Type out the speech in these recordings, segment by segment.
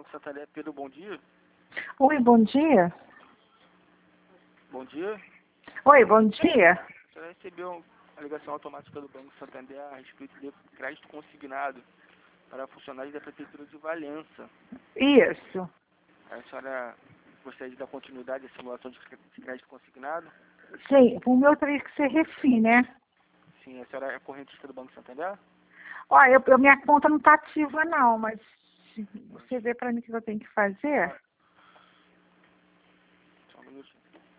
Santander, Pedro, bom dia. Oi, bom dia. Bom dia. Oi, bom dia. Você recebeu a ligação automática do Banco Santander a respeito de crédito consignado para funcionários da Prefeitura de Valença. Isso. A senhora gostaria de dar continuidade à simulação de crédito consignado? Sim, o meu teria que ser refim, né? Sim, a senhora é correntista do Banco Santander? Olha, minha conta não está ativa não, mas se você vê para mim o que eu tenho que fazer. Só um minutinho.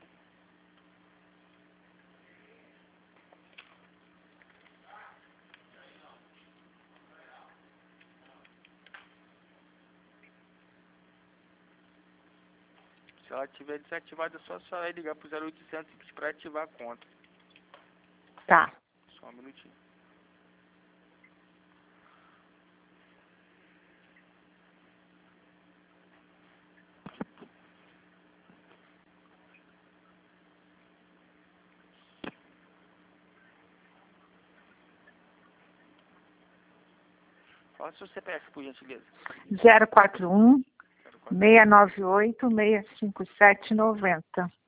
Se ela estiver desativada, é só a senhora ligar para o 0800 para ativar a conta. Tá. Só um minutinho. Fala seu CPF, por gentileza. 041 698 65790.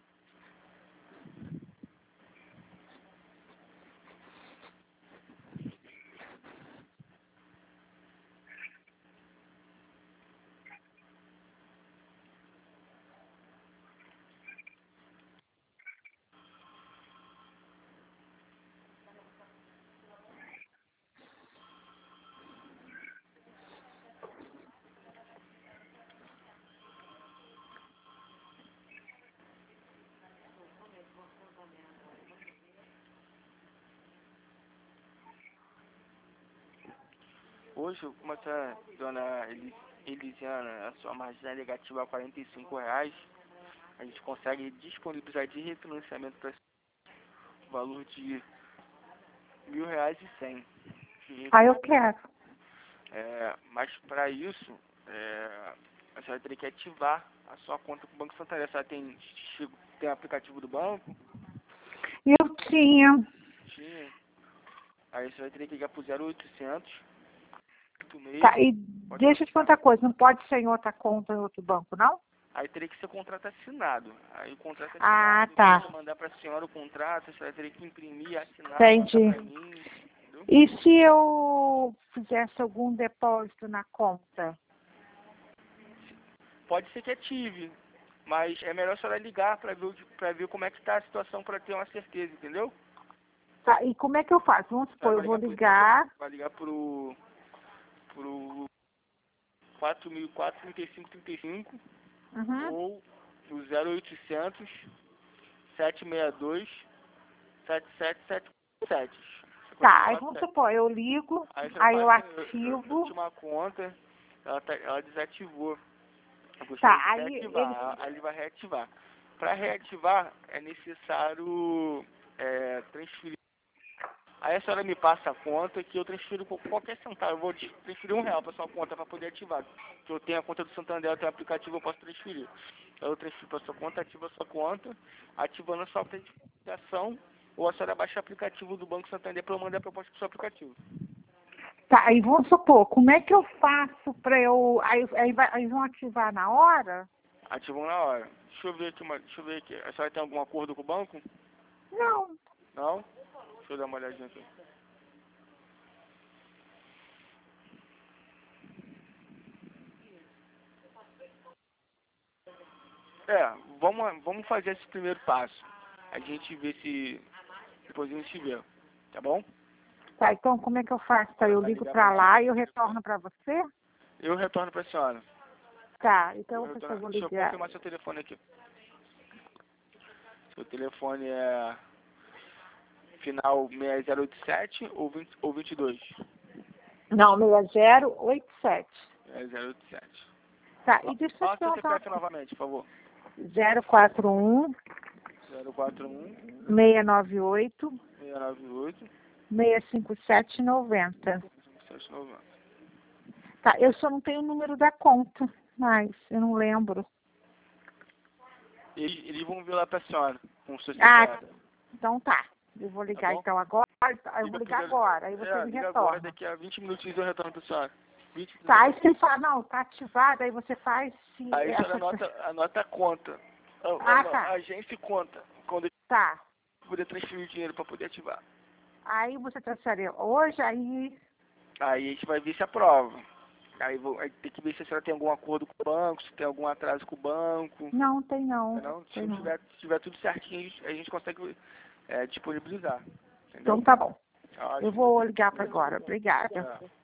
Hoje, como essa dona Elisiana, a sua margem é negativa a R$ 45, a gente consegue disponibilizar de refinanciamento para o valor de R$ 1.100. Eu quero. Mas para isso, a senhora teria que ativar a sua conta com o Banco Santander. A senhora tem aplicativo do banco? Eu tinha. Tinha. Aí a senhora teria que ligar para o 0800. Tá, e deixa eu te contar uma coisa, não pode ser em outra conta, em outro banco, não? Aí teria que ser contrato assinado. Aí o contrato assinado, Ah, tá. eu mandar para a senhora o contrato, a senhora teria que imprimir, assinar, Entendi. mandar para mim, entendeu? E se eu fizesse algum depósito na conta? Pode ser que ative, mas é melhor a senhora ligar para ver como é que está a situação para ter uma certeza, entendeu? Tá, e como é que eu faço? Vamos supor, eu vou ligar. Vai ligar pro 4004-3535 ou o 0800 762 7777. Tá, aí vamos supor, eu ligo, aí eu ativo. Tinha uma conta, ela desativou. Eu Tá, gostaria de aí reativar, aí ele vai reativar. Para reativar é necessário transferir. Aí a senhora me passa a conta que eu transfiro por qualquer centavo. Eu vou transferir R$ 1 para sua conta para poder ativar. Que eu tenho a conta do Santander, eu tenho o aplicativo, eu posso transferir. Eu transfiro para sua conta, ativo a sua conta, ativando a sua autenticação, ou a senhora baixa o aplicativo do Banco Santander para eu mandar a proposta para o seu aplicativo. Tá, aí vamos supor, como é que eu faço para eu. Aí vão ativar na hora? Ativam na hora. Deixa eu ver aqui. A senhora tem algum acordo com o banco? Não. Não? Deixa eu dar uma olhadinha aqui. Vamos fazer esse primeiro passo. A gente vê se depois a gente vê, tá bom? Tá, então como é que eu faço? Tá, eu ligo para lá e eu retorno para você? Eu retorno para a senhora. Tá, então eu vou Deixa eu ligar. confirmar seu telefone aqui. Seu telefone é final 6087 ou 22? Não, 6087. 6087. Tá, e deixa eu Fala te seu perguntar. CPF novamente, por favor. 041 041 698 698 65790. 5790. Tá, eu só não tenho o número da conta, mas eu não lembro. Eles vão vir lá para a senhora com o seu Ah, CPF. então tá. Eu vou ligar bom? então agora. Eu vou ligar agora. Aí você me liga agora, retorna. daqui a 20 minutinhos eu retorno para a senhora. Tá, aí você fala, não, tá ativado, aí você faz... Aí a senhora anota a conta. Tá. A agência e conta. Quando Tá. poder transferir o dinheiro para poder ativar. Aí você transfere hoje, aí... Aí a gente vai ver se aprova. Aí tem que ver se a senhora tem algum acordo com o banco, se tem algum atraso com o banco. Não, tem não. Não? Se Tem não não. tiver, se tiver tudo certinho, a gente consegue disponibilizar. Entendeu? Então tá bom. Ótimo. Eu vou ligar para agora. Obrigada. Tá.